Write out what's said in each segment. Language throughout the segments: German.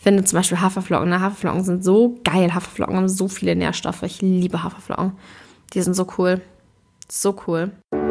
finde zum Beispiel Haferflocken. Haferflocken sind so geil. Haferflocken haben so viele Nährstoffe. Ich liebe Haferflocken. Die sind so cool. So cool.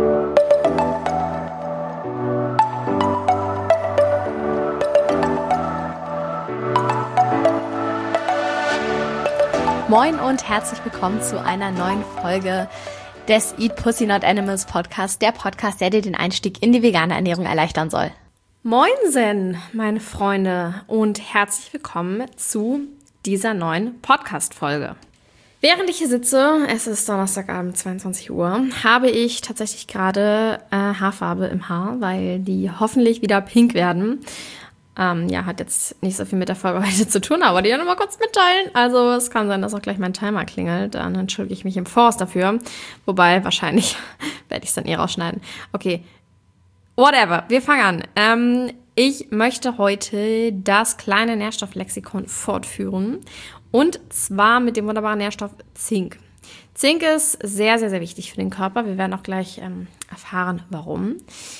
Moin und herzlich willkommen zu einer neuen Folge des Eat Pussy Not Animals Podcast. Der Podcast, der dir den Einstieg in die vegane Ernährung erleichtern soll. Moinsen, meine Freunde, und herzlich willkommen zu dieser neuen Podcast-Folge. Während ich hier sitze, es ist Donnerstagabend, 22 Uhr, habe ich tatsächlich gerade Haarfarbe im Haar, weil die hoffentlich wieder pink werden. Hat jetzt nicht so viel mit der Folge heute zu tun, aber die ja nochmal kurz mitteilen. Also es kann sein, dass auch gleich mein Timer klingelt. Dann entschuldige ich mich im Voraus dafür. Wobei, wahrscheinlich werde ich es dann rausschneiden. Okay, whatever, wir fangen an. Ich möchte heute das kleine Nährstofflexikon fortführen. Und zwar mit dem wunderbaren Nährstoff Zink. Zink ist sehr, sehr, sehr wichtig für den Körper. Wir werden auch gleich erfahren, warum.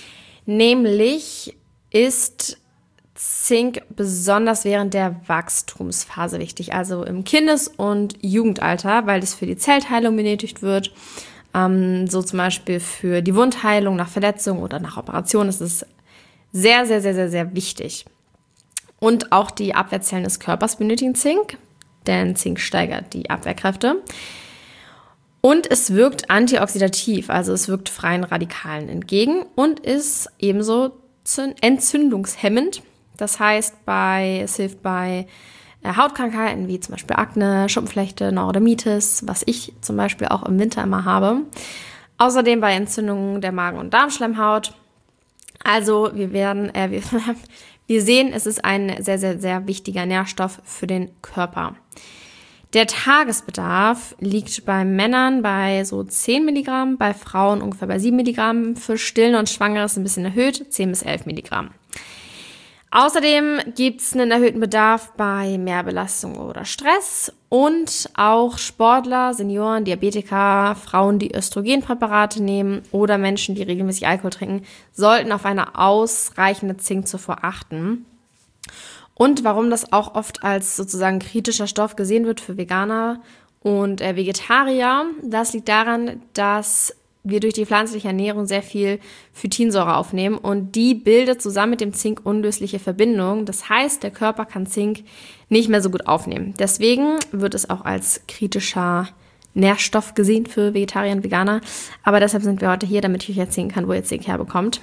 Nämlich ist Zink besonders während der Wachstumsphase wichtig, also im Kindes- und Jugendalter, weil es für die Zellteilung benötigt wird. So zum Beispiel für die Wundheilung nach Verletzung oder nach Operation ist es sehr, sehr, sehr, sehr, sehr wichtig. Und auch die Abwehrzellen des Körpers benötigen Zink, denn Zink steigert die Abwehrkräfte. Und es wirkt antioxidativ, also es wirkt freien Radikalen entgegen und ist ebenso entzündungshemmend. Das heißt, es hilft bei Hautkrankheiten wie zum Beispiel Akne, Schuppenflechte, Neurodermitis, was ich zum Beispiel auch im Winter immer habe. Außerdem bei Entzündungen der Magen- und Darmschleimhaut. Also wir sehen, es ist ein sehr, sehr, sehr wichtiger Nährstoff für den Körper. Der Tagesbedarf liegt bei Männern bei so 10 Milligramm, bei Frauen ungefähr bei 7 Milligramm. Für Stillende und Schwangere ist es ein bisschen erhöht, 10 bis 11 Milligramm. Außerdem gibt es einen erhöhten Bedarf bei Mehrbelastung oder Stress und auch Sportler, Senioren, Diabetiker, Frauen, die Östrogenpräparate nehmen oder Menschen, die regelmäßig Alkohol trinken, sollten auf eine ausreichende Zinkzufuhr achten. Und warum das auch oft als sozusagen kritischer Stoff gesehen wird für Veganer und Vegetarier, das liegt daran, dass wir durch die pflanzliche Ernährung sehr viel Phytinsäure aufnehmen und die bildet zusammen mit dem Zink unlösliche Verbindungen. Das heißt, der Körper kann Zink nicht mehr so gut aufnehmen. Deswegen wird es auch als kritischer Nährstoff gesehen für Vegetarier und Veganer. Aber deshalb sind wir heute hier, damit ich euch erzählen kann, wo ihr Zink herbekommt.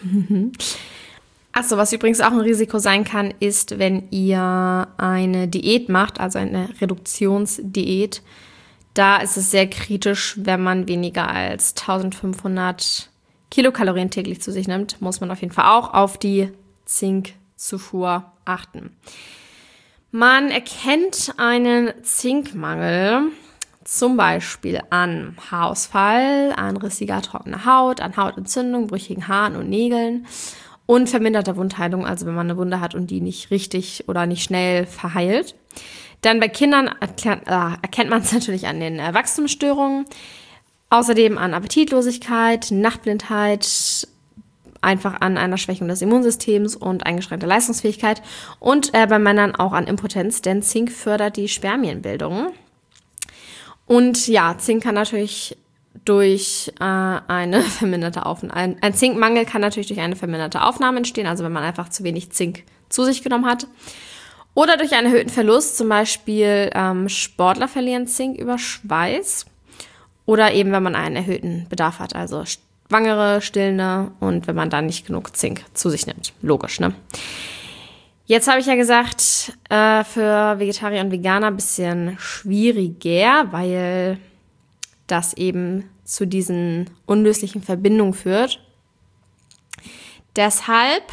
Achso, was übrigens auch ein Risiko sein kann, ist, wenn ihr eine Diät macht, also eine Reduktionsdiät. Da ist es sehr kritisch, wenn man weniger als 1500 Kilokalorien täglich zu sich nimmt, muss man auf jeden Fall auch auf die Zinkzufuhr achten. Man erkennt einen Zinkmangel zum Beispiel an Haarausfall, an rissiger, trockener Haut, an Hautentzündung, brüchigen Haaren und Nägeln und verminderter Wundheilung, also wenn man eine Wunde hat und die nicht richtig oder nicht schnell verheilt. Dann bei Kindern erkennt man es natürlich an den Wachstumsstörungen, außerdem an Appetitlosigkeit, Nachtblindheit, einfach an einer Schwächung des Immunsystems und eingeschränkter Leistungsfähigkeit und bei Männern auch an Impotenz, denn Zink fördert die Spermienbildung. Und ja, Zink kann natürlich durch eine verminderte Aufnahme, ein Zinkmangel kann natürlich durch eine verminderte Aufnahme entstehen, also wenn man einfach zu wenig Zink zu sich genommen hat. Oder durch einen erhöhten Verlust, zum Beispiel Sportler verlieren Zink über Schweiß. Oder eben, wenn man einen erhöhten Bedarf hat, also Schwangere, Stillende und wenn man dann nicht genug Zink zu sich nimmt. Logisch, ne? Jetzt habe ich ja gesagt, für Vegetarier und Veganer ein bisschen schwieriger, weil das eben zu diesen unlöslichen Verbindungen führt. Deshalb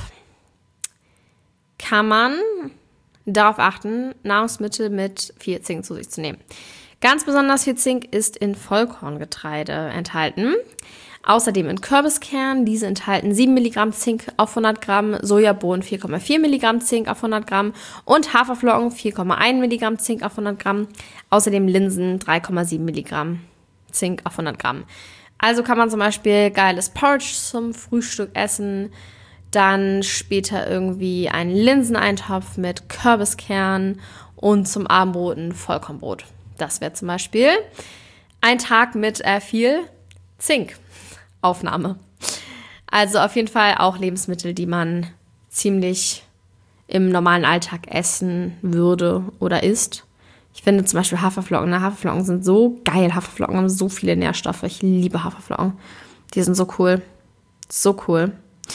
kann man darauf achten, Nahrungsmittel mit viel Zink zu sich zu nehmen. Ganz besonders viel Zink ist in Vollkorngetreide enthalten. Außerdem in Kürbiskernen, diese enthalten 7 Milligramm Zink auf 100 Gramm, Sojabohnen 4,4 Milligramm Zink auf 100 Gramm und Haferflocken 4,1 Milligramm Zink auf 100 Gramm. Außerdem Linsen 3,7 Milligramm Zink auf 100 Gramm. Also kann man zum Beispiel geiles Porridge zum Frühstück essen. Dann später irgendwie einen Linseneintopf mit Kürbiskern und zum Abendbrot ein Vollkornbrot. Das wäre zum Beispiel ein Tag mit viel Zinkaufnahme. Also auf jeden Fall auch Lebensmittel, die man ziemlich im normalen Alltag essen würde oder isst. Ich finde zum Beispiel Haferflocken. Haferflocken sind so geil. Haferflocken haben so viele Nährstoffe. Ich liebe Haferflocken. Die sind so cool. So cool.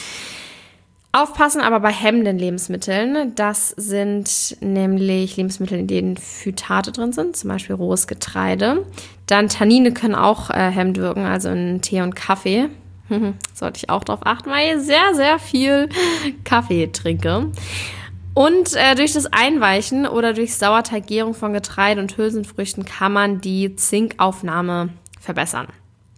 Aufpassen aber bei hemmenden Lebensmitteln. Das sind nämlich Lebensmittel, in denen Phytate drin sind, zum Beispiel rohes Getreide. Dann Tannine können auch hemmend wirken, also in Tee und Kaffee. Sollte ich auch darauf achten, weil ich sehr, sehr viel Kaffee trinke. Und durch das Einweichen oder durch Sauerteiggärung von Getreide und Hülsenfrüchten kann man die Zinkaufnahme verbessern.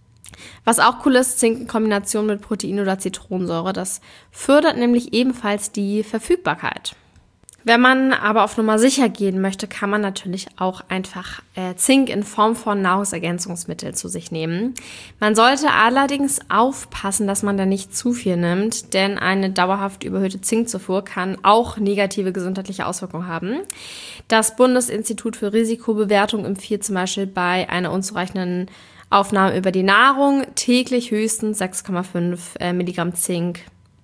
Was auch cool ist, Zink in Kombination mit Protein oder Zitronensäure. Das fördert nämlich ebenfalls die Verfügbarkeit. Wenn man aber auf Nummer sicher gehen möchte, kann man natürlich auch einfach Zink in Form von Nahrungsergänzungsmitteln zu sich nehmen. Man sollte allerdings aufpassen, dass man da nicht zu viel nimmt, denn eine dauerhaft überhöhte Zinkzufuhr kann auch negative gesundheitliche Auswirkungen haben. Das Bundesinstitut für Risikobewertung empfiehlt zum Beispiel bei einer unzureichenden Aufnahme über die Nahrung täglich höchstens 6,5 Milligramm Zink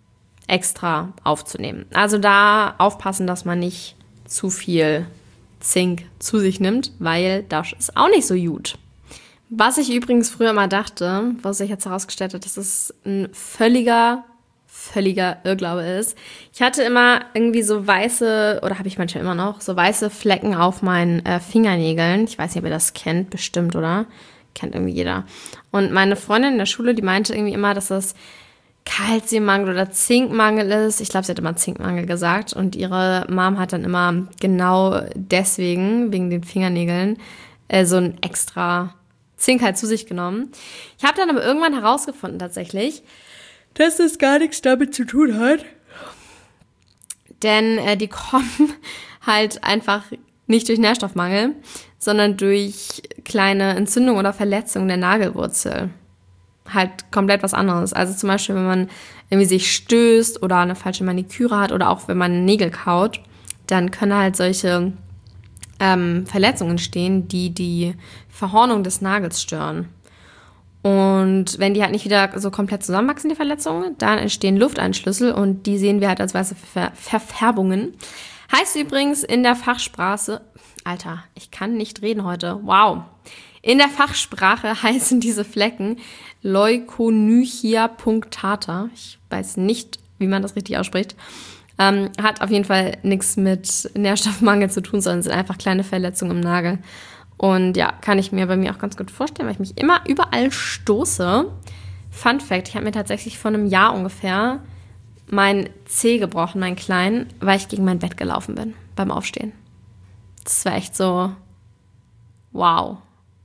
extra aufzunehmen. Also da aufpassen, dass man nicht zu viel Zink zu sich nimmt, weil das ist auch nicht so gut. Was ich übrigens früher mal dachte, was sich jetzt herausgestellt hat, dass es ein völliger Irrglaube ist. Ich hatte immer irgendwie so weiße, oder habe ich manchmal immer noch, so weiße Flecken auf meinen Fingernägeln. Ich weiß nicht, ob ihr das kennt, bestimmt, oder? Kennt irgendwie jeder. Und meine Freundin in der Schule, die meinte irgendwie immer, dass das Kalziummangel oder Zinkmangel ist. Ich glaube, sie hat immer Zinkmangel gesagt. Und ihre Mom hat dann immer genau deswegen, wegen den Fingernägeln, so ein extra Zink halt zu sich genommen. Ich habe dann aber irgendwann herausgefunden tatsächlich, dass das gar nichts damit zu tun hat. Denn die kommen halt einfach nicht durch Nährstoffmangel, sondern durch kleine Entzündungen oder Verletzungen der Nagelwurzel. Halt komplett was anderes. Also zum Beispiel, wenn man irgendwie sich stößt oder eine falsche Maniküre hat oder auch wenn man Nägel kaut, dann können halt solche Verletzungen entstehen, die die Verhornung des Nagels stören. Und wenn die halt nicht wieder so komplett zusammenwachsen, die Verletzungen, dann entstehen Lufteinschlüsse und die sehen wir halt als weiße Verfärbungen. Heißt übrigens in der Fachsprache, Alter, ich kann nicht reden heute, wow. In der Fachsprache heißen diese Flecken Leukonychia punctata. Ich weiß nicht, wie man das richtig ausspricht. Hat auf jeden Fall nichts mit Nährstoffmangel zu tun, sondern sind einfach kleine Verletzungen im Nagel. Und ja, kann ich mir bei mir auch ganz gut vorstellen, weil ich mich immer überall stoße. Fun Fact, ich habe mir tatsächlich vor einem Jahr ungefähr meinen Zeh gebrochen, meinen kleinen, weil ich gegen mein Bett gelaufen bin beim Aufstehen. Das war echt so, wow.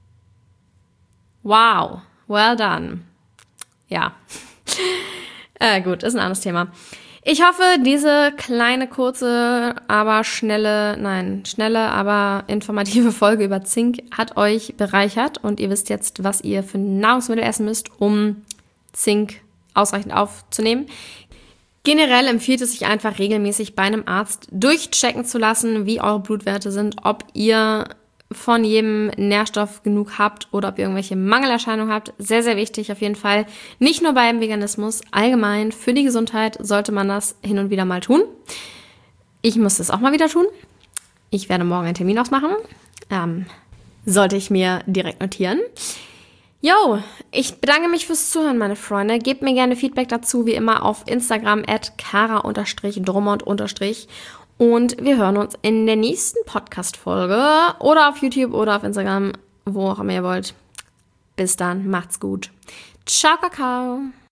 Wow, well done. Ja, gut, ist ein anderes Thema. Ich hoffe, diese kleine, kurze, aber schnelle, aber informative Folge über Zink hat euch bereichert und ihr wisst jetzt, was ihr für Nahrungsmittel essen müsst, um Zink ausreichend aufzunehmen. Generell empfiehlt es sich einfach regelmäßig bei einem Arzt durchchecken zu lassen, wie eure Blutwerte sind, ob ihr von jedem Nährstoff genug habt oder ob ihr irgendwelche Mangelerscheinungen habt. Sehr, sehr wichtig auf jeden Fall. Nicht nur beim Veganismus, allgemein für die Gesundheit sollte man das hin und wieder mal tun. Ich muss das auch mal wieder tun. Ich werde morgen einen Termin ausmachen. Sollte ich mir direkt notieren. Jo, ich bedanke mich fürs Zuhören, meine Freunde. Gebt mir gerne Feedback dazu, wie immer auf Instagram @kara_drummond_ und wir hören uns in der nächsten Podcast-Folge oder auf YouTube oder auf Instagram, wo auch immer ihr wollt. Bis dann, macht's gut. Ciao, Kakao.